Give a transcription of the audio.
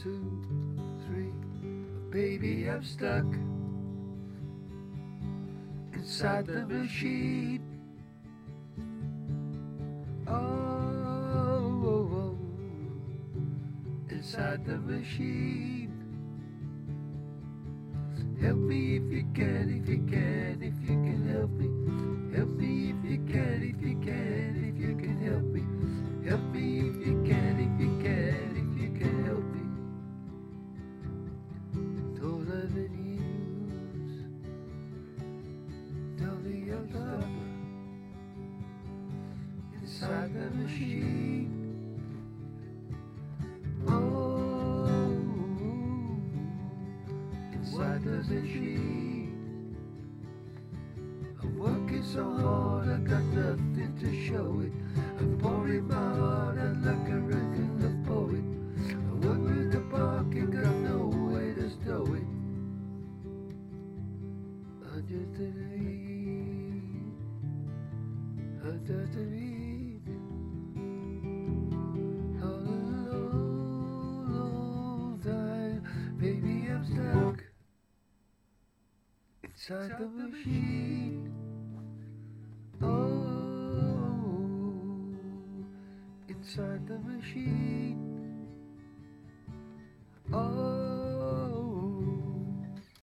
two, three. Baby, I'm stuck inside the machine. Oh, inside the machine. Help me if you can, if you can, if you can help me. Help me if you can, if you can, if you can help me. Help me if you can, if you can, if you can help me. Don't let the news tell me you're stuck inside the machine. Oh, inside the machine. I'm working so hard, I got nothing to show it. I'm pouring my heart out like a regular poet. I work with the park and got no way to stow it. Under the reed, under the reed. All alone, all time, baby, I'm stuck inside the machine. Oh, inside the machine. Oh.